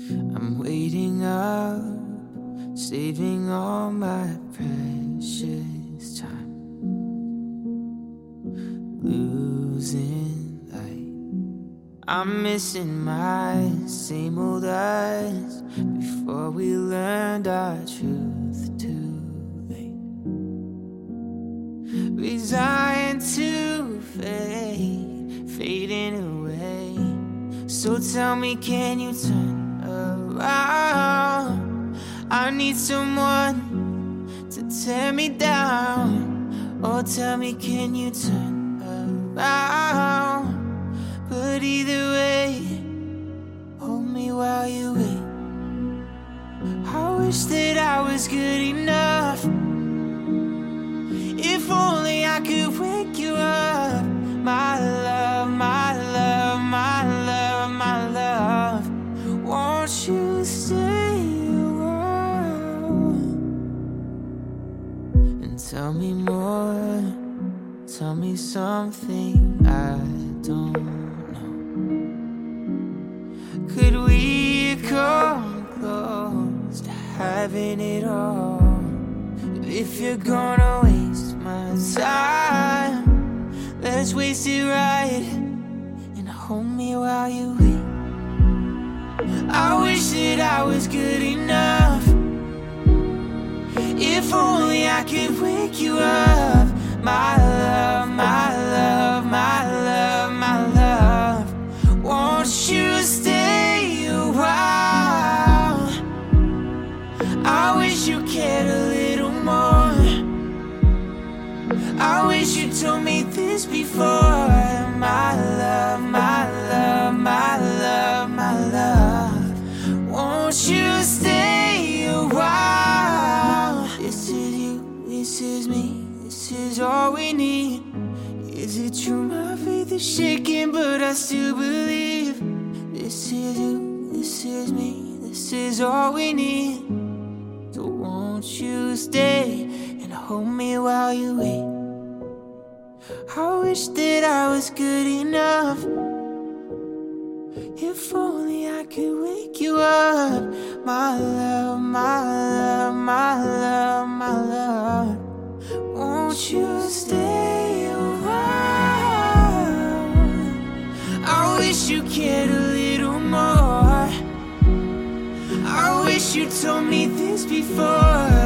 I'm waiting up, saving all my precious time, losing light. I'm missing my same old eyes before we learned our truth too late. Resigned to fade, fading away. So tell me, can you turn around? I need someone to tear me down. Oh, tell me, can you turn around? But either way, hold me while you wait. I wish that I was good enough. If only I could wake you up. My love, my love, my love, my love. Won't you stay a while and tell me more? Tell me something I don't know. Could we come close to having it all? If you're gonna waste my time, let's waste it right and hold me while you wait. I wish that I was good enough. If only I could wake you up. My love, my love, my love, my love. Won't you stay a while? I wish you cared a little more. I wish you told me this before. My love, my love, my love, my love. Won't you stay a while? This is you, this is me, this is all we need. Is it true my faith is shaking, but I still believe? This is you, this is me, this is all we need. So won't you stay and hold me while you wait? I wish that I was good enough. If only I could wake you up. My love, my love, my love, my love. Won't you stay a while? I wish you cared a little more. I wish you told me this before.